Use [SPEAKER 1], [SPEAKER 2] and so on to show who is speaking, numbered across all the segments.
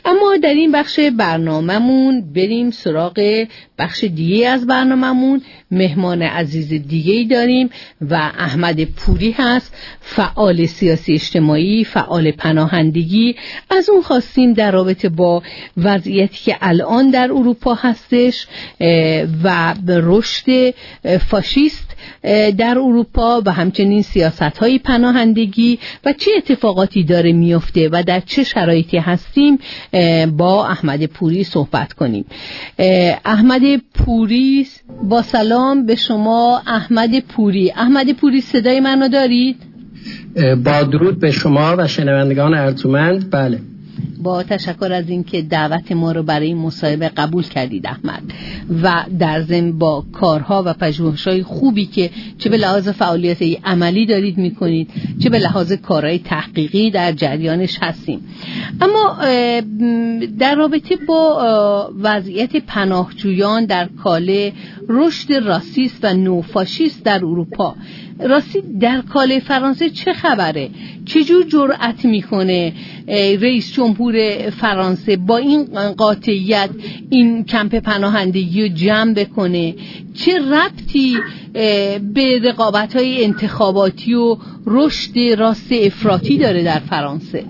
[SPEAKER 1] اما در این بخش برنامه‌مون بریم سراغ بخش دیگه از برنامه‌مون. مهمان عزیز دیگه‌ای داریم و احمد پوری هست، فعال سیاسی اجتماعی، فعال پناهندگی. از اون خواستیم در رابطه با وضعیتی که الان در اروپا هستش و رشد فاشیست در اروپا و همچنین سیاست‌های پناهندگی و چه اتفاقاتی داره میفته و در چه شرایطی هستیم با احمد پوری صحبت کنیم. احمد پوری، با سلام به شما احمد پوری. احمد پوری صدای منو دارید؟
[SPEAKER 2] با درود به شما و شنوندگان ارجمند. بله،
[SPEAKER 1] با تشکر از اینکه دعوت ما رو برای این مصاحبه قبول کردید احمد، و در ضمن با کارها و پژوهش‌های خوبی که چه به لحاظ فعالیت عملی دارید میکنید چه به لحاظ کارهای تحقیقی در جریانش هستیم. اما در رابطه با وضعیت پناهجویان در کاله رشد راسیست و نوفاشیست در اروپا، راستی در کاله فرانسه چه خبره؟ چجور جرأت میکنه رئیس جمهور فرانسه با این قاطعیت این کمپ پناهندگی رو جمع بکنه؟ چه ربطی به رقابت‌های انتخاباتی و رشد راست افراطی داره در فرانسه؟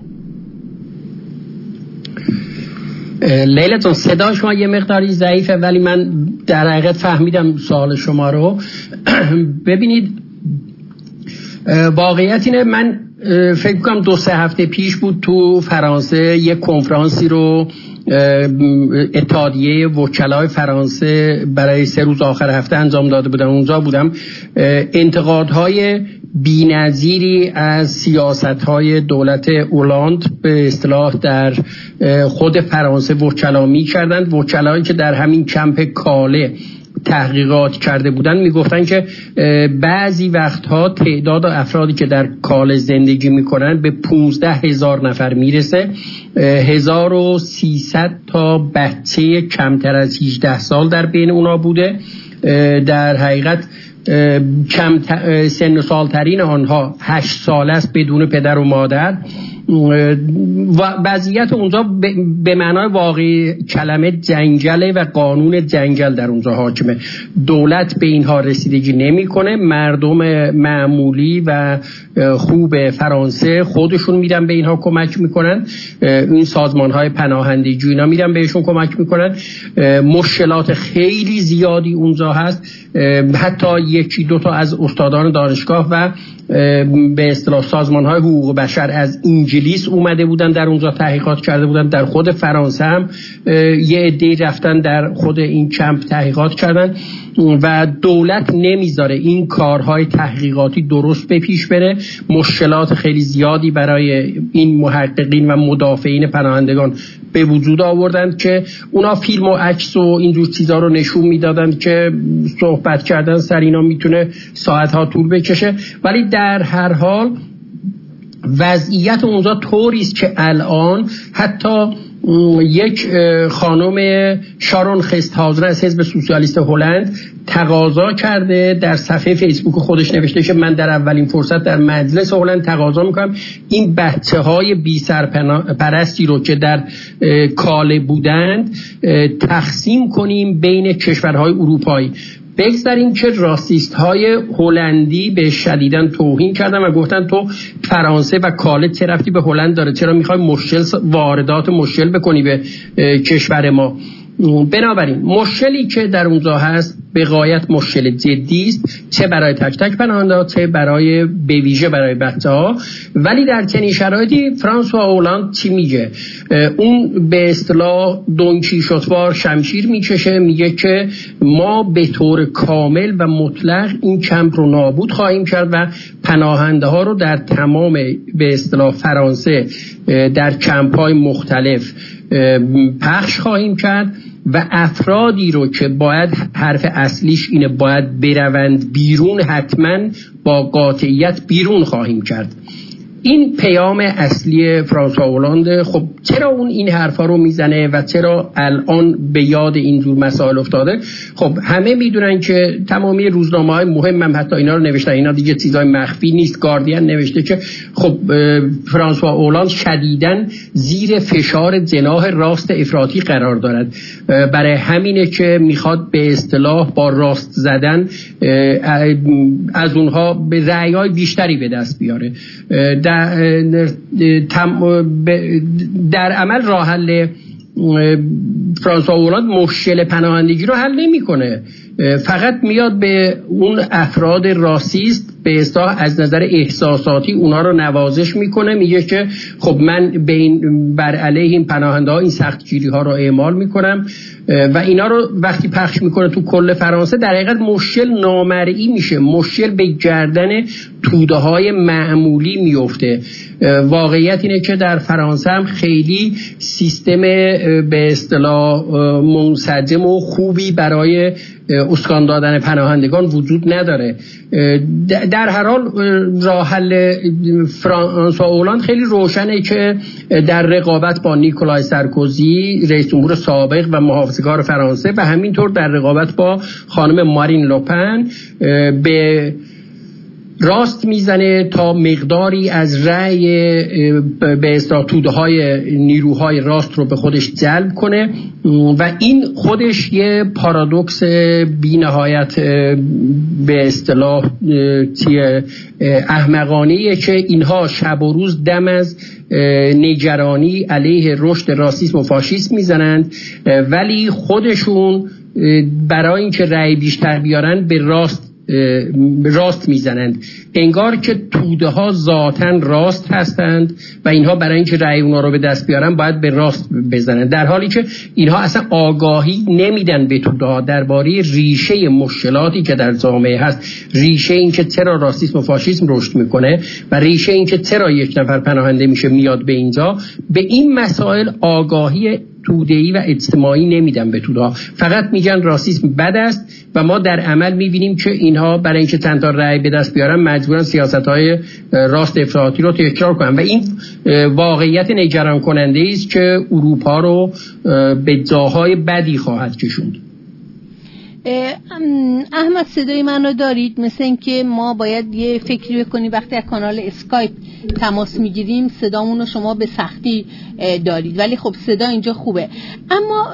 [SPEAKER 2] لیلا جان، صدا شما یه مقداری ضعیفه ولی من در حقیقت فهمیدم سوال شما رو. ببینید، واقعیت اینه، من فکر کنم 2-3 هفته پیش بود تو فرانسه یک کنفرانسی رو اتحادیه وکلای فرانسه برای 3 روز آخر هفته انجام داده بودن. اونجا بودم. انتقادهای بی‌نظیری از سیاست‌های دولت اولاند به اصطلاح در خود فرانسه وکلا می‌کردند. وکلایی که در همین کمپ کاله تحقیقات کرده بودن میگفتن که بعضی وقتها تعداد افرادی که در کاله زندگی میکنن به 15,000 نفر میرسه. 1300 تا بچه کمتر از 18 سال در بین اونا بوده. در حقیقت سن و سالترین آنها 8 سال است بدون پدر و مادر. و وضعیت اونجا به معنای واقعی کلمه جنگله و قانون جنگل در اونجا حاکمه. دولت به اینها رسیدگی نمیکنه. مردم معمولی و خوب فرانسه خودشون میرن به اینها کمک میکنن. این سازمانهای پناهندگی اینا میرن بهشون کمک میکنن. مشکلات خیلی زیادی اونجا هست. حتی 1-2 تا از استادان دانشگاه و به اصطلاح سازمان‌های حقوق بشر از انگلیس اومده بودن در اونجا تحقیقات کرده بودن. در خود فرانسه هم یه عده‌ای رفتن در خود این کمپ تحقیقات کردن و دولت نمیذاره این کارهای تحقیقاتی درست به پیش بره. مشکلات خیلی زیادی برای این محققین و مدافعین پناهندگان به وجود آوردن که اونا فیلم و عکس و اینجور چیزا رو نشون میدادن که صحبت کردن سر اینا میتونه ساعتها طول بکشه. ولی در هر حال وضعیت اونجا طوری است که الان حتی یک خانم شارون خستهاوزن از حزب سوسیالیست هلند تقاضا کرده، در صفحه فیسبوک خودش نوشته که من در اولین فرصت در مجلس هلند تقاضا میکنم این بچه‌های بی سرپرستی رو که در کاله بودند تقسیم کنیم بین کشورهای اروپایی. بگذاریم که راسیست های هلندی به شدیداً توهین کردن و گفتن تو فرانسه و کاله چه رفتی به هلند داره، چرا میخوای واردات مشکل بکنی به کشور ما. بنابراین مشکلی که در اونجا هست به غایت مشکل جدی است، چه برای تک تک پناهنده چه برای به ویژه برای بچه‌ها. ولی در چنین شرایطی فرانسوا هولند چی میگه؟ اون به اصطلاح دونکیشوتوار شمشیر میکشه، میگه که ما به طور کامل و مطلق این کمپ رو نابود خواهیم کرد و پناهنده ها رو در تمام به اصطلاح فرانسه در کمپ های مختلف پخش خواهیم کرد و افرادی رو که باید حرف اصلیش اینه باید بروند بیرون حتما با قاطعیت بیرون خواهیم کرد. این پیام اصلی فرانسوا اولاند. خب چرا اون این حرفا رو میزنه و چرا الان به یاد اینجور مسائل افتاده؟ خب همه میدونن که تمامی روزنامه‌های مهم هم حتی اینا رو نوشتن، اینا دیگه چیزای مخفی نیست. گاردین نوشته که خب فرانسوا اولاند شدیداً زیر فشار جناح راست افراطی قرار دارد، برای همینه که میخواد به اصطلاح با راست زدن از اونها به رأی‌های بیشتری به دست بیاره. در عمل راه حل فرانسوا اولاند مشکل پناهندگی رو حل نمی‌کنه، فقط میاد به اون افراد راسیست به اصطلاح از نظر احساساتی اونا رو نوازش میکنه، میگه که خب من بر علیه این پناهنده ها این سختگیری ها رو اعمال میکنم و اینا رو وقتی پخش میکنه تو کل فرانسه در حقیقت مشکل نامرئی میشه، مشکل به گردن توده های معمولی میفته. واقعیت اینه که در فرانسه هم خیلی سیستم به اصطلاح منسجم و خوبی برای اسکان دادن پناهندگان وجود نداره. در هر حال راه حل فرانسوا اولاند خیلی روشنه که در رقابت با نیکولای سارکوزی رئیس جمهور سابق و محافظه‌کار فرانسه و همینطور در رقابت با خانم مارین لوپن به راست میزنه تا مقداری از رأی به اصطلاح توده‌های نیروهای راست رو به خودش جلب کنه و این خودش یه پارادوکس بی‌نهایت به اصطلاح احمقانه‌ایه که اینها شب و روز دم از نگرانی علیه رشد راسیسم و فاشیسم میزنند ولی خودشون برای اینکه رأی بیشتر بیارن به راست میزنند، انگار که توده ها ذاتاً راست هستند و اینها برای اینکه رأی اونا رو به دست بیارن باید به راست بزنند، در حالی که اینها اصلا آگاهی نمیدن به توده ها درباره ریشه مشکلاتی که در جامعه هست، ریشه این که چرا راسیسم و فاشیسم رشد میکنه و ریشه این که چرا یک نفر پناهنده میشه میاد به اینجا. به این مسائل آگاهی توده‌ای و اجتماعی نمیدن به توده ها، فقط میگن راسیسم بد است و ما در عمل میبینیم که اینها برای اینکه چند تا رأی به دست بیارن مجبورن سیاست‌های راست افراطی رو تکرار کنن و این واقعیت نگران کننده است که اروپا رو به جاهای بدی خواهد کشوند.
[SPEAKER 1] احمد صدای منو دارید؟ مثل این که ما باید یه فکری بکنیم وقتی از کانال اسکایپ تماس میگیریم صدامون رو شما به سختی دارید، ولی خب صدا اینجا خوبه. اما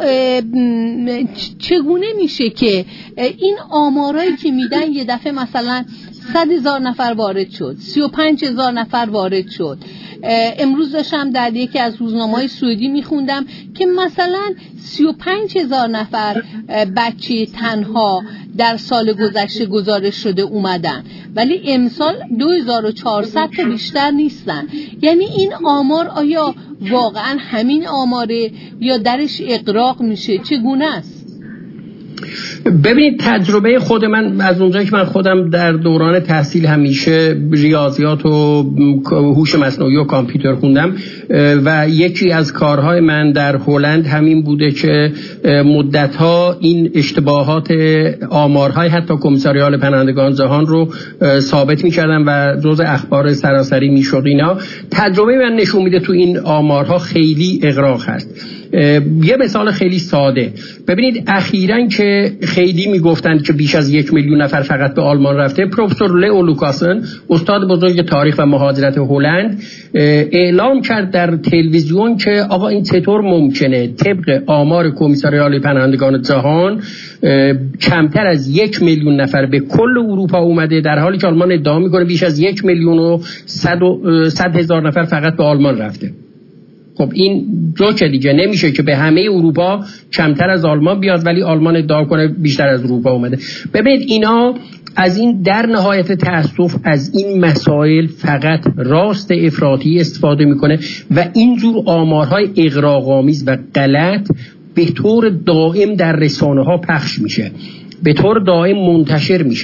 [SPEAKER 1] چگونه میشه که این آمارایی که میدن یه دفعه مثلا 100,000 نفر وارد شد، 35,000 نفر وارد شد؟ امروز داشتم در یکی از روزنامه‌های سعودی میخوندم که مثلا 35,000 نفر بچه تنها در سال گذشته گزارش شده اومدن، ولی امسال 2400 تا بیشتر نیستن. یعنی این آمار آیا واقعا همین آماره یا درش اغراق میشه؟ چگونه است؟
[SPEAKER 2] ببینید تجربه خود من از اونجایی که من خودم در دوران تحصیل همیشه ریاضیات و هوش مصنوعی و کامپیوتر خوندم و یکی از کارهای من در هلند همین بوده که مدتها این اشتباهات آمارهای حتی کمیساریال پناهندگان جهان رو ثابت می‌کردم و جزء اخبار سراسری میشد. اینا تجربه من نشون میده تو این آمارها خیلی اغراق هست. یه مثال خیلی ساده ببینید، اخیراً که خیلی میگفتند که بیش از 1 میلیون نفر فقط به آلمان رفته، پروفسور لئو لوکاسن استاد بزرگ تاریخ و مهاجرت هلند اعلام کرد در تلویزیون که آقا این چطور ممکنه طبق آمار کمیساریال پناهندگان جهان کمتر از 1 میلیون نفر به کل اروپا اومده، در حالی که آلمان ادعا میکنه بیش از 1,100,000 نفر فقط به آلمان رفته. خب این جوکه دیگه، نمیشه که به همه اروپا کمتر از آلمان بیاد ولی آلمان ادعا کنه بیشتر از اروپا اومده. ببینید اینا از این در نهایت تأسف از این مسائل فقط راست افراطی استفاده میکنه و اینجور آمارهای اغراق‌آمیز و غلط به طور دائم در رسانه ها پخش میشه، به طور دائم منتشر میشه.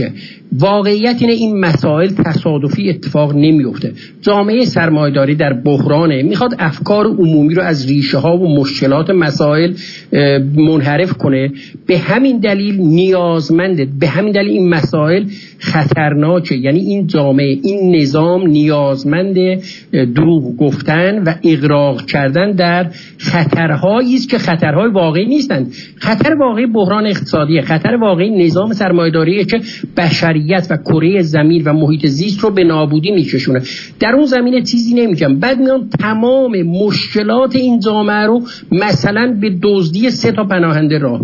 [SPEAKER 2] واقعیت اینه این مسائل تصادفی اتفاق نمیفته. جامعه سرمایه‌داری در بحرانه، میخواد افکار عمومی رو از ریشه ها و مشکلات مسائل منحرف کنه. به همین دلیل نیازمنده، به همین دلیل این مسائل خطرناکه. یعنی این جامعه، این نظام نیازمند دروغ گفتن و اغراق کردن در خطرهایی است که خطرهای واقعی نیستند. خطر واقعی بحران اقتصادیه، خطر واقعی نظام سرمایه‌داریه که بشریت و کره زمین و محیط زیست رو به نابودی میکشونه. در اون زمینه چیزی نمیگم. بعد میان تمام مشکلات این جامعه رو مثلا به دزدی 3 پناهنده راه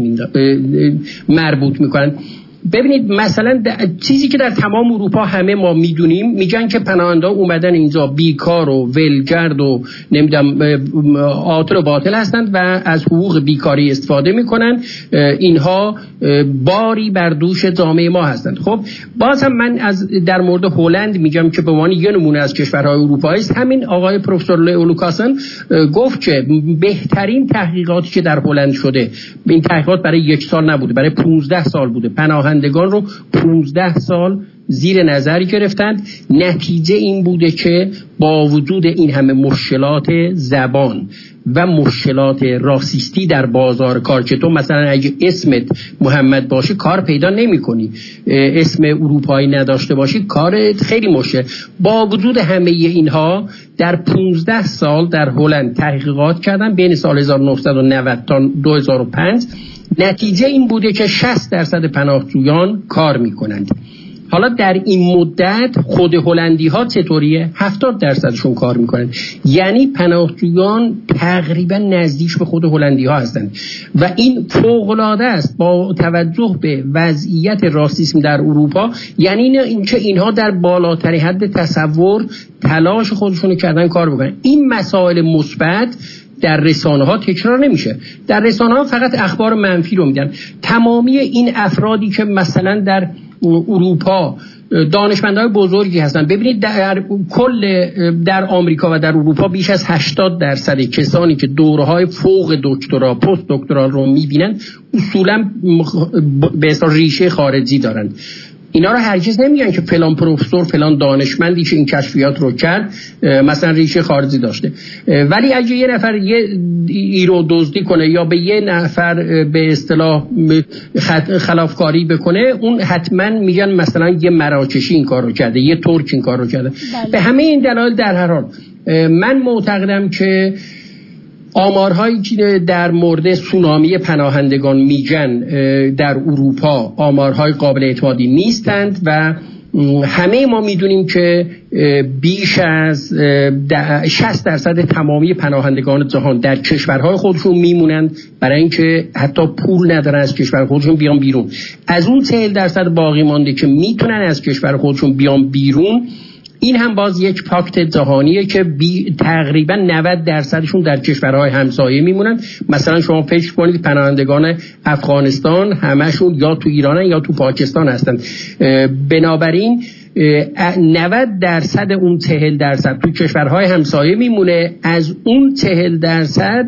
[SPEAKER 2] مربوط میکنن. ببینید مثلا چیزی که در تمام اروپا همه ما میدونیم، میگن که پناهنده اومدن اینجا بیکار و ولگرد و نمیدونم عاطل و باطل هستند و از حقوق بیکاری استفاده میکنن، اینها باری بر دوش جامعه ما هستند. خب باز هم من در مورد هلند میگم که به عنوان یه نمونه از کشورهای اروپایی است. همین آقای پروفسور لیو لوکاسن گفت که بهترین تحقیقاتی که در هلند شده، این تحقیقات برای 1 سال نبوده، برای 15 سال بوده، پناهندگان رو 15 سال زیر نظر گرفتند. نتیجه این بوده که با وجود این همه مشکلات زبان و مشکلات راسیستی در بازار کار، که تو مثلا اگه اسمت محمد باشه کار پیدا نمی کنی، اسم اروپایی نداشته باشی کار خیلی مشکل. با وجود همه اینها در 15 سال در هلند تحقیقات کردن بین سال 1990 تا 2005. نتیجه این بوده که 60% پناهجویان کار میکنند. حالا در این مدت خود هلندی ها چطوریه؟ 70%شون کار میکنن. یعنی پناهجویان تقریبا نزدیک به خود هلندی ها هستند و این فوق العاده است با توجه به وضعیت راسیسم در اروپا. یعنی اینکه اینها در بالاترین حد تصور تلاش خودشون کردن کار بکنن. این مسائل مثبت در رسانه ها تکرار نمیشه. در رسانه ها فقط اخبار منفی رو میدن. تمامی این افرادی که مثلا در اروپا دانشمندای بزرگی هستن، ببینید در آمریکا و در اروپا بیش از 80% کسانی که دوره‌های فوق دکترا، پست دکترا رو میبینن اصولا به اصطلاح ریشه خارجی دارن. اینا رو هرگز نمیگن که فلان پروفسور فلان دانشمندی که این کشفیات رو کرد مثلا ریشه خارجی داشته. ولی اگه یه نفر یه ایرو دزدی کنه یا به یه نفر به اصطلاح خلافکاری بکنه، اون حتما میگن مثلا یه مراکشی این کار رو کرده، یه ترک این کار رو کرده. بله. به همه این دلایل در هر حال من معتقدم که آمارهایی که در مورد سونامی پناهندگان میگن در اروپا آمارهای قابل اعتمادی نیستند و همه ما میدونیم که بیش از 60% تمامی پناهندگان جهان در کشورهای خودشون میمونند برای اینکه حتی پول ندارن از کشور خودشون بیان بیرون. از اون 40% باقی مانده که میتونن از کشور خودشون بیان بیرون، این هم باز یک پاکت جهانیه که تقریبا 90%شون در کشورهای همسایه میمونن. مثلا شما فکر کنید پناهندگان افغانستان همشون یا تو ایرانن یا تو پاکستان هستن. بنابراین 90% اون 40% تو کشورهای همسایه میمونه. از اون 40%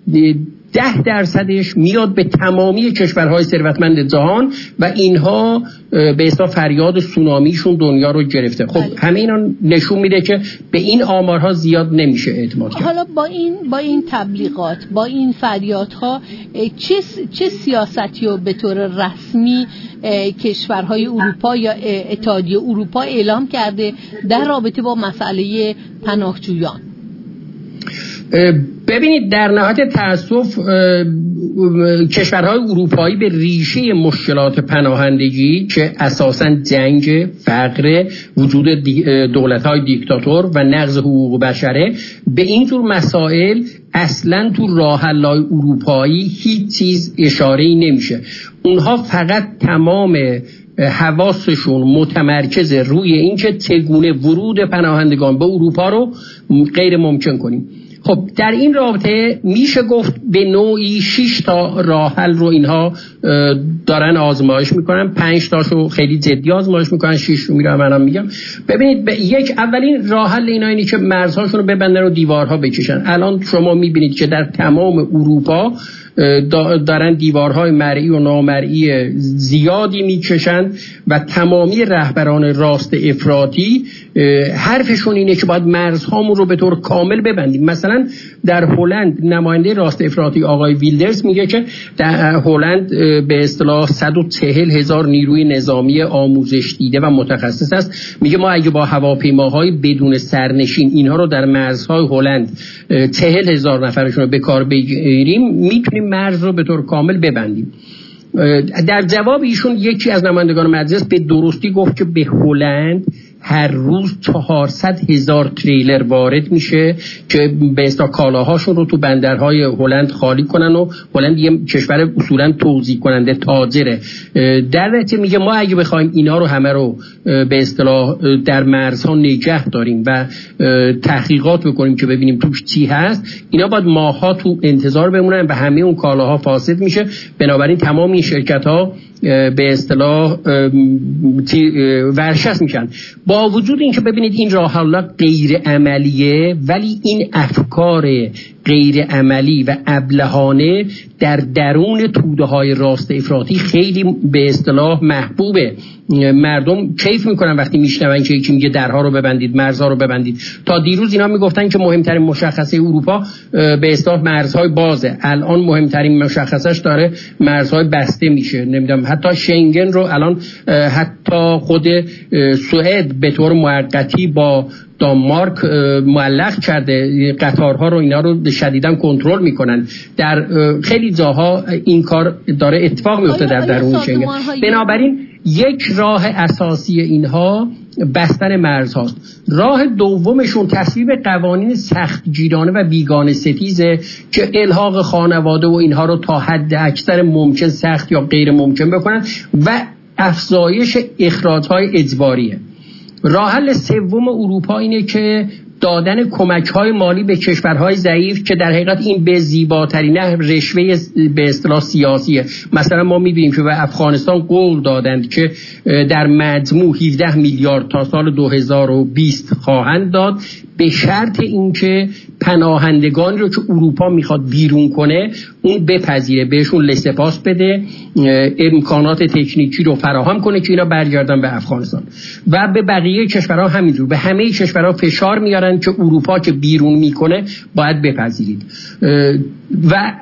[SPEAKER 2] 10% میاد به تمامی کشورهای ثروتمند جهان و اینها به اصطلاح فریاد سونامیشون دنیا رو گرفته. خب همه اینا نشون میده که به این آمارها زیاد نمیشه اعتماد کرد.
[SPEAKER 1] حالا با این تبلیغات، با این فریادها چه سیاستی رو به طور رسمی کشورهای اروپا یا اتحادیه اروپا اعلام کرده در رابطه با مسئله پناهجویان؟
[SPEAKER 2] ببینید در نهایت تأسف کشورهای اروپایی به ریشه مشکلات پناهندگی که اساساً جنگ، فقر، وجود دولت‌های دیکتاتور و نقض حقوق بشره، به این جور مسائل اصلاً تو راه حل‌های اروپایی هیچ چیز اشاره‌ای نمیشه. اونها فقط تمام حواسشون متمرکز روی اینکه چگونه ورود پناهندگان به اروپا رو غیر ممکن کنیم. خب در این رابطه میشه گفت به نوعی 6 تا راه حل رو اینها دارن آزمایش میکنن. 5 تاشو خیلی جدی آزمایش میکنن، 6 رو میرم منم میگم. ببینید اولین راه حل اینا اینه که مرزهاشون رو ببندن و دیوارها بکشن. الان شما میبینید که در تمام اروپا دارن دیوارهای مرئی و نامرئی زیادی میکشن و تمامی رهبران راست افراطی حرفشون اینه که باید مرزهامون رو به طور کامل ببندیم. مثلا در هلند نماینده راست افراطی آقای ویلدرز میگه که در هلند به اصطلاح 140,000 نیروی نظامی آموزش دیده و متخصص است. میگه ما اگه با هواپیماهای بدون سرنشین اینها رو در مرزهای هلند 40,000 نفرشون رو به کار بگیریم میتونیم مرز رو به طور کامل ببندیم. در جواب ایشون یکی از نمایندگان مجلس به درستی گفت که به هلند هر روز 400,000 تریلر وارد میشه که به اصطلاح کالاهاشون رو تو بندرهای هلند خالی کنن و هلند یه کشور اصولا توزیع کننده تاجره. در نتیجه میگه ما اگه بخوایم اینا رو همه رو به اصطلاح در مرزها نگه داریم و تحقیقات بکنیم که ببینیم توش چی هست، اینا باید ماها تو انتظار بمونن و همه اون کالاها فاسد میشه. بنابراین تمام این شرکت‌ها به اصطلاح ورشکست میشن. با وجود اینکه ببینید این راه حل غیر عملیه، ولی این افکار غیر عملی و ابلهانه در درون توده های راست افراطی خیلی به اصطلاح محبوبه. مردم کیف میکنن وقتی میشنون که یکی میگه درها رو ببندید، مرزها رو ببندید. تا دیروز اینا میگفتن که مهمترین مشخصه اروپا به اصطلاح مرزهای بازه، الان مهمترین مشخصش داره مرزهای بسته میشه. نمیدونم حتی شنگن رو الان حتی خود سوئد به طور موقتی با دانمارک معلق کرده، قطارها رو اینا رو شدیداً کنترل میکنن. در خیلی جاها این کار داره اتفاق میفته در درون شنگن. بنابراین یک راه اساسی اینها بستن مرزهاست. راه دومشون تصویب قوانین سختگیرانه و بیگانه ستیزه که الحاق خانواده و اینها رو تا حد اکثر ممکن سخت یا غیر ممکن بکنن و افزایش اخراج‌های اجباریه. راه حل سوم اروپا اینه که دادن کمک‌های مالی به کشورهای ضعیف که در حقیقت این به زیباترین رشوه به اصطلاح سیاسیه. مثلا ما می‌بینیم که به افغانستان قول دادند که در مجموع 17 میلیارد تا سال 2020 خواهند داد، به شرط اینکه پناهندگان رو که اروپا میخواد بیرون کنه اون بپذیره، بهشون لسپاس بده، امکانات تکنیکی رو فراهم کنه که اینا برگردن به افغانستان. و به بقیه کشورها همینجور، به همه کشورها فشار میارن که اروپا که بیرون میکنه باید بپذیرید. و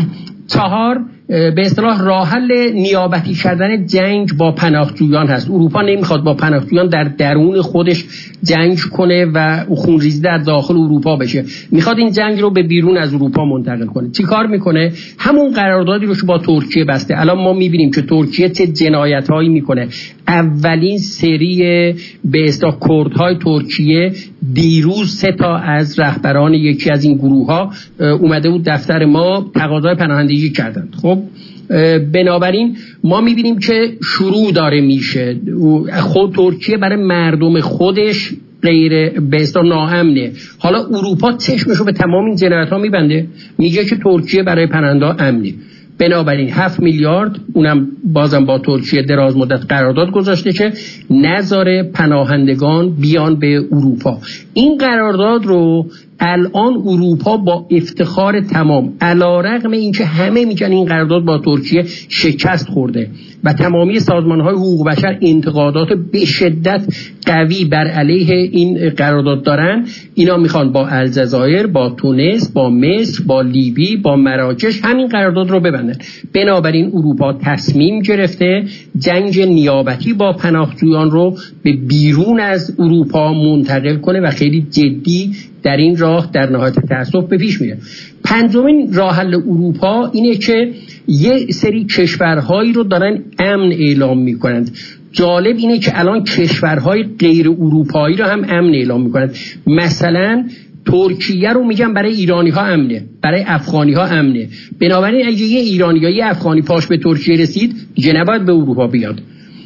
[SPEAKER 2] 4 به اصطلاح راه حل نیابتی کردن جنگ با پناهجویان هست. اروپا نمیخواد با پناهجویان در درون خودش جنگ کنه و خونریزی در داخل اروپا بشه، میخواد این جنگ رو به بیرون از اروپا منتقل کنه. چی کار میکنه؟ همون قراردادی رو که با ترکیه بسته. الان ما میبینیم که ترکیه چه جنایت‌هایی میکنه. اولین سری به اصطلاح کردهای ترکیه دیروز 3 تا از رهبران یکی از این گروه‌ها اومده بود دفتر ما تقاضای پناهندگی کردند. خب بنابراین ما میبینیم که شروع داره میشه. خود ترکیه برای مردم خودش غیر به اصطلاح ناامنه. حالا اروپا چشمشو به تمام این جنایت‌ها میبنده، میگه که ترکیه برای پناهنده امنه. بنابراین 7 میلیارد اونم بازم با ترکیه دراز مدت قرارداد گذاشته که نذاره پناهندگان بیان به اروپا. این قرارداد رو الان اروپا با افتخار تمام، علیرغم اینکه همه میگن این قرارداد با ترکیه شکست خورده و تمامی سازمان‌های حقوق بشر انتقادات به شدت قوی بر علیه این قرارداد دارن، اینا میخوان با الجزایر، با تونس، با مصر، با لیبی، با مراکش همین قرارداد رو ببندن. بنابراین اروپا تصمیم گرفته جنگ نیابتی با پناهجویان رو به بیرون از اروپا منتقل کنه و خیلی جدی در این راه در نهایت تأسف به پیش میره. 5مین راه حل اروپا اینه که یه سری کشورهایی رو دارن امن اعلام میکنند. جالب اینه که الان کشورهای غیر اروپایی رو هم امن اعلام میکنند. مثلا ترکیه رو میگن برای ایرانی ها امنه، برای افغانی ها امنه. بنابراین اگه یه ایرانی یا یه افغانی پاش به ترکیه رسید دیگه نباید به اروپا بیاد.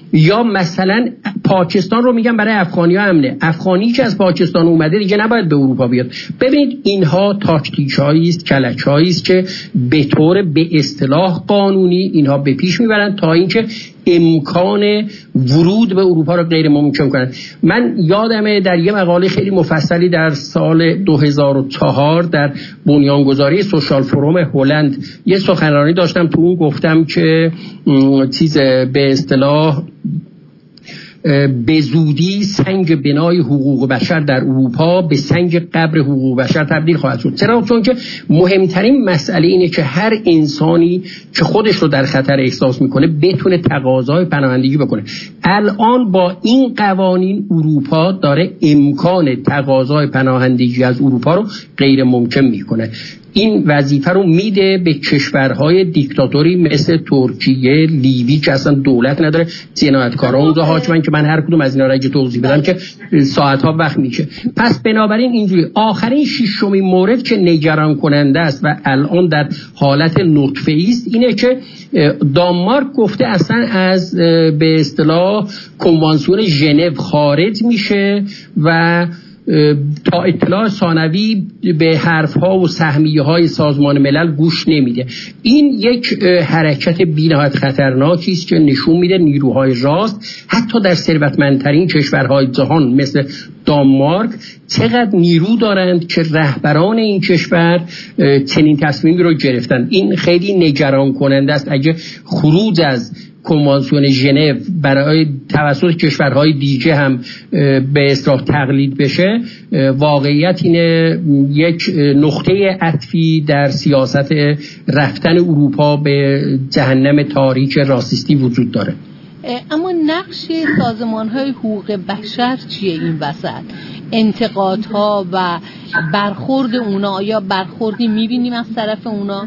[SPEAKER 2] یا مثلا پاکستان رو میگن برای افغانی‌ها امنه، افغانی که از پاکستان اومده دیگه نباید به اروپا بیاد. ببینید اینها تاکتیک‌هایی است، کلک‌هایی است که به طور به اصطلاح قانونی اینها به پیش میبرن تا اینکه امکان ورود به اروپا رو غیر ممکن کنند. من یادمه در یه مقاله خیلی مفصلی در سال 2004 در بنیانگذاری سوشال فروم هلند یه سخنرانی داشتم، تو اون گفتم که به اصطلاح به زودی سنگ بنای حقوق بشر در اروپا به سنگ قبر حقوق بشر تبدیل خواهد شد. چرا؟ چون که مهمترین مسئله اینه که هر انسانی که خودش رو در خطر احساس میکنه بتونه تقاضای پناهندگی بکنه. الان با این قوانین اروپا داره امکان تقاضای پناهندگی از اروپا رو غیر ممکن میکنه. این وظیفه رو میده به کشورهای دیکتاتوری مثل ترکیه، لیبی که اصلا دولت نداره، جنایتکارا اونجا حاکمن که من هر کدوم از اینا رو اگه توضیح بدم که ساعت‌ها وقت میشه. پس بنابراین اینجوری آخرین ششمین مورد که نگران کننده است و الان در حالت نطفه‌ای است اینه که دانمارک گفته اصلا از به اصطلاح کنوانسیون ژنو خارج میشه و تا اطلاع ثانوی به حرفها و سهمیه‌های سازمان ملل گوش نمیده. این یک حرکت بی‌نهایت خطرناکی است که نشون میده نیروهای راست حتی در ثروتمندترین کشورهای جهان مثل دانمارک چقدر نیرو دارند که رهبران این کشور چنین تصمیمی رو گرفتن. این خیلی نگران کننده است. اگه خروج از کنوانسیون ژنو برای توسط کشورهای دیگه هم به اصطلاح تقلید بشه، واقعیت اینه یک نقطه عطفی در سیاست رفتن اروپا به جهنم تاریک راسیستی وجود داره.
[SPEAKER 1] اما نقش سازمان‌های حقوق بشر چیه این وسط؟ انتقادها و برخورد اونا، آیا برخوردی می‌بینیم از طرف اونا؟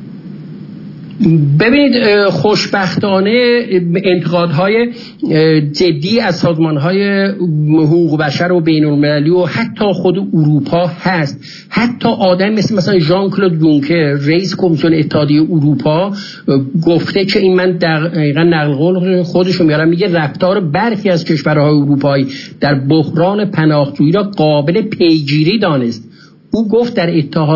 [SPEAKER 2] ببینید خوشبختانه انتقادهای جدی از سازمانهای حقوق بشر و بین‌المللی و حتی خود اروپا هست. حتی آدم مثلا ژان کلود یونکر رئیس کمیسیون اتحادیه اروپا گفته که این من دقیقاً نقل قول خودشو میارم، میگه رفتار برخی از کشورهای اروپایی در بحران پناهجویی را قابل پیگیری دانست. او گفت در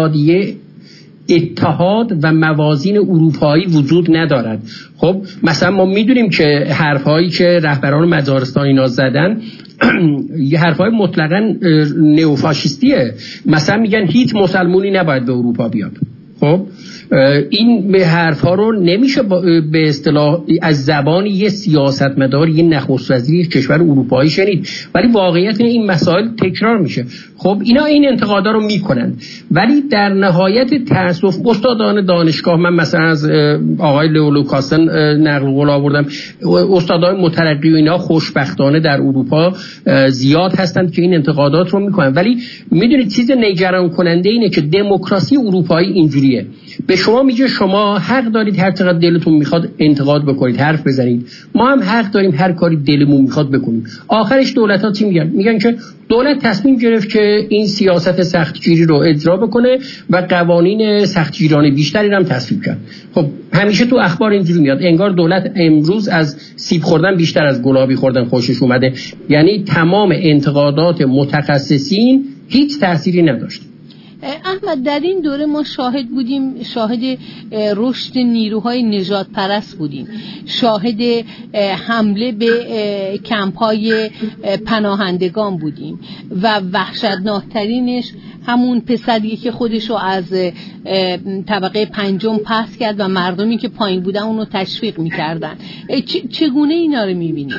[SPEAKER 2] اتحاد و موازین اروپایی وجود ندارد. خب مثلا ما میدونیم که حرفهایی که رهبران مجارستان اینا زدن یه حرفهای مطلقاً نئوفاشیستیه. مثلا میگن هیچ مسلمونی نباید به اروپا بیاد. خب این به حرفها رو نمیشه به اصطلاح از زبان یه سیاستمدار، یه نخست وزیر کشور اروپایی شنید، ولی واقعیت این مسائل تکرار میشه. خب اینا این انتقادا رو میکنن، ولی در نهایت تأسف استادان دانشگاه، من مثلا از آقای لئولوکاسن نقل قول آوردم، استادای مترقی و اینا خوشبختانه در اروپا زیاد هستند که این انتقادات رو میکنن. ولی میدونید چیز نگران کننده اینه که دموکراسی اروپایی اینجوریه، به شما میگه شما حق دارید هر چقدر دلتون میخواد انتقاد بکنید، حرف بزنید، ما هم حق داریم هر کاری دلمون میخواد بکنیم. آخرش دولت‌ها چی میگن؟ میگن که دولت تصمیم گرفت که این سیاست سختگیری رو اجرا بکنه و قوانین سختگیرانه بیشتری رو هم تصویب کرد. خب همیشه تو اخبار اینجوری میاد انگار دولت امروز از سیب خوردن بیشتر از گلابی خوردن خوشش اومده. یعنی تمام انتقادات متخصصین هیچ تأثیری نداشت.
[SPEAKER 1] احمد، در این دوره ما شاهد رشد نیروهای نژاد پرست بودیم، شاهد حمله به کمپ‌های پناهندگان بودیم و وحشتناکترینش همون پسریه که خودشو از طبقه پنجم پس کرد و مردمی که پایین بودن اونو تشویق می‌کردن. چگونه اینا رو می‌بینی؟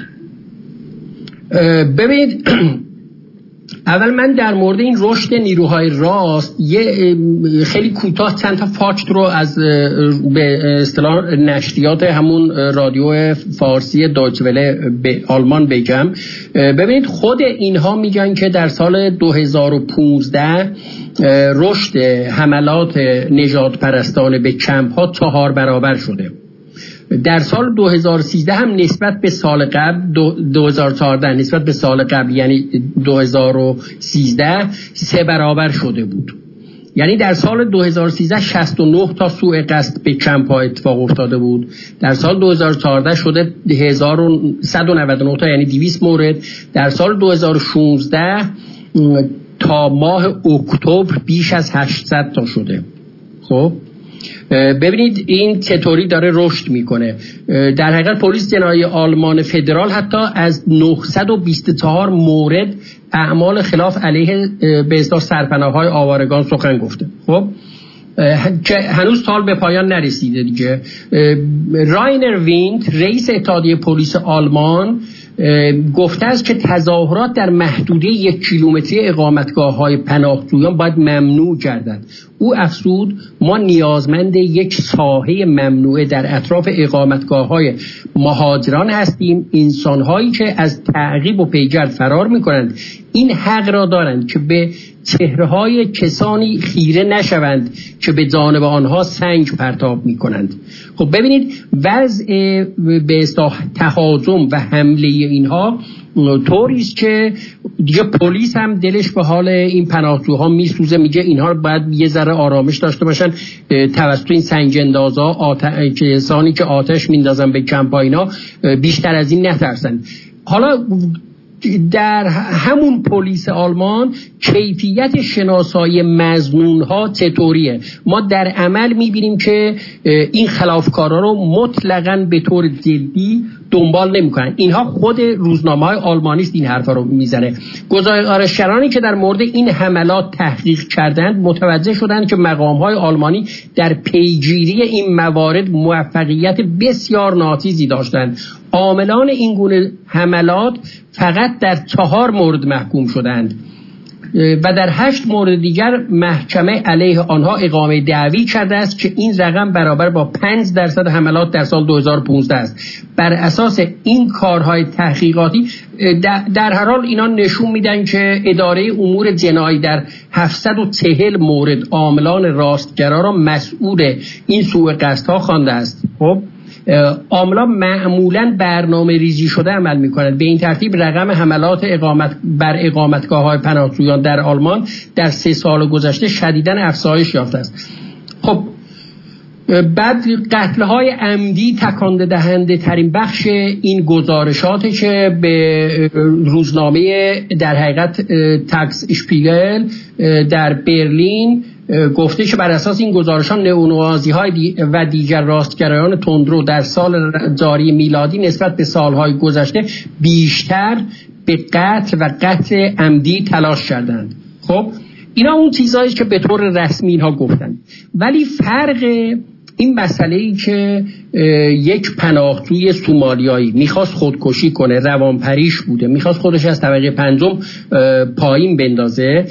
[SPEAKER 2] ببینید اول من در مورد این رشد نیروهای راست یه خیلی کوتاه چند تا فاکت رو از به اصطلاح نشریات همون رادیو فارسی دویچه وله به آلمان بگم. ببینید خود اینها میگن که در سال 2015 رشد حملات نژاد پرستانه به کمپ ها 4 برابر شده. در سال 2013 هم نسبت به سال قبل 2014 نسبت به سال قبل یعنی 2013 3 برابر شده بود. یعنی در سال 2013 69 تا سوء قصد به کمپ‌ها اتفاق افتاده بود. در سال 2014 شده 1199 تا، یعنی 200 مورد. در سال 2016 تا ماه اکتبر بیش از 800 تا شده. خب ببینید این چطوری داره رشد میکنه. در حقیقت پلیس جنایی آلمان فدرال حتی از 924 مورد اعمال خلاف علیه به اصطلاح سرپناه‌های آوارگان سخن گفته. خب که هنوز سال به پایان نرسیده دیگه. راینر وینت رئیس اتحادیه پلیس آلمان گفته است که تظاهرات در محدوده 1 کیلومتری اقامتگاه‌های پناهجویان باید ممنوع گردد. او افزود ما نیازمند یک ساحه ممنوعه در اطراف اقامتگاه‌های مهاجران هستیم. انسان‌هایی که از تعقیب و پیگرد فرار می‌کنند این حق را دارند که به چهره‌های کسانی خیره نشوند که به جانب آنها سنگ پرتاب می‌کنند. خب ببینید وضع به اصطلاح تهاجم و حمله اینها طوری است که دیگه پلیس هم دلش به حال این پناهجوها میسوزه، میگه اینها باید یه ذره آرامش داشته باشن توسط این سنگ اندازا کسانی که آتش میندازن به کمپ‌ها اینا بیشتر از این نترسن. حالا در همون پلیس آلمان کیفیت شناسایی مظنون‌ها چطوریه؟ ما در عمل می‌بینیم که این خلافکارا رو مطلقاً به طور جدی دنبال نمی‌کنن. اینها خود روزنامه‌های آلمانی است این حرفا رو میزنه. گزارشگرانی که در مورد این حملات تحقیق کردند متوجه شدند که مقام‌های آلمانی در پیگیری این موارد موفقیت بسیار ناچیزی داشتند. عاملان این گونه حملات فقط در 4 مورد محکوم شدند و در 8 مورد دیگر محکمه علیه آنها اقامه دعوی کرده است که این رقم برابر با 5% حملات در سال 2015 است. بر اساس این کارهای تحقیقاتی در هر حال اینا نشون میدن که اداره امور جنایی در 740 مورد عاملان راستگرا را مسئول این سوء قصدها خوانده است. خب عاملان معمولاً برنامه ریزی شده عمل می‌کنند. به این ترتیب رقم حملات بر اقامتگاه‌های پناهجویان در آلمان در 3 سال گذشته شدیداً افزایش یافته است. خب بعد قتل‌های عمدی تکان دهنده ترین بخش این گزارشاتی که به روزنامه در حقیقت تاکس اشپیگل در برلین گفته که بر اساس این گزارشان نئونازی‌های و دیگر راستگرایان تندرو در سال جاری میلادی نسبت به سالهای گذشته بیشتر به قتل و قتل عمدی تلاش کردند. خب اینا اون چیزایی که به طور رسمی اینها گفتند، ولی فرق این مسئله‌ای که یک پناهجوی سومالیایی میخواست خودکشی کنه، روانپریش بوده، میخواست خودش از طبقه 5 پایین بندازه،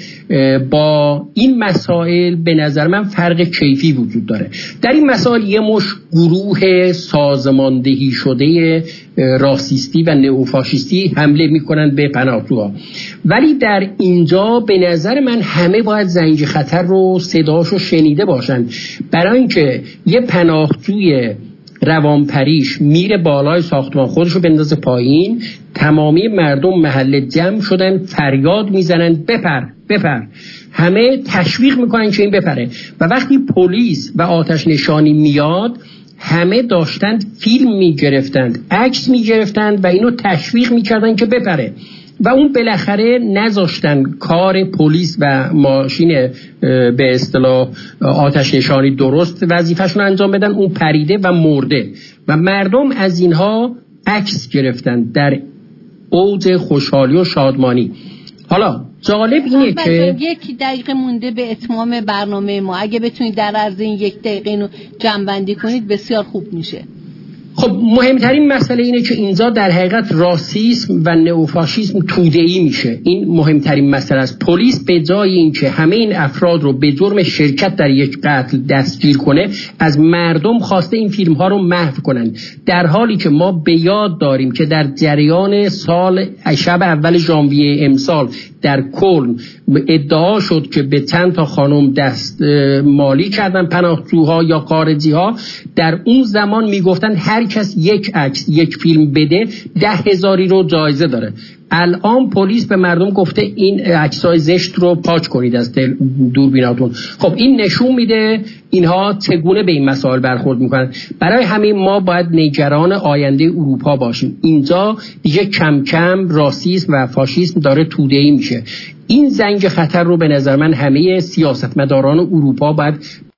[SPEAKER 2] با این مسائل به نظر من فرق کیفی وجود داره. در این مسائل یه مش گروه سازماندهی شده راسیستی و نئوفاشیستی حمله میکنن به پناهجوها، ولی در اینجا به نظر من همه باید زنگ خطر رو صداشو شنیده باشن. برای اینکه یه پناهجوی روانپریش میره بالای ساختمان خودشو بندازه پایین، تمامی مردم محل جمع شدن فریاد میزنن بپر، همه تشویق میکنن که این بپره و وقتی پلیس و آتش نشانی میاد همه داشتند فیلم میگرفتند، عکس میگرفتند و اینو تشویق میکردن که بپره و اون بالاخره نذاشتن کار پلیس و ماشین به اصطلاح آتش نشانی درست وظیفه‌شون انجام بدن، اون پریده و مرده و مردم از اینها عکس گرفتن در اوج خوشحالی و شادمانی. حالا جالب اینه که
[SPEAKER 1] 1 دقیقه مونده به اتمام برنامه ما، اگه بتونید در عرض این 1 دقیقه اینو جمع‌بندی کنید بسیار خوب میشه.
[SPEAKER 2] خب مهمترین مسئله اینه که اینجا در حقیقت راسیسم و نئوفاشیسم توده‌ای میشه. این مهمترین مسئله است. پلیس به جای اینکه همه این افراد رو به جرم شرکت در یک قتل دستگیر کنه، از مردم خواسته این فیلم ها رو محو کنن، در حالی که ما به یاد داریم که در جریان شب اول ژانویه امسال در کلن ادعا شد که به چند تا خانم دست مالی کردن پناهجوها یا خارجی ها. در اون زمان میگفتن هر هر کس یک عکس یک فیلم بده 10,000 رو جایزه داره. الان پلیس به مردم گفته این عکسای زشت رو پاک کنید از دوربیناتون. خب این نشون میده اینها چگونه به این مسائل برخورد میکنن. برای همین ما باید نگران آینده اروپا باشیم. اینجا دیگه کم کم راسیسم و فاشیسم داره توده‌ای میشه. این زنگ خطر رو به نظر من همه سیاستمداران اروپا باید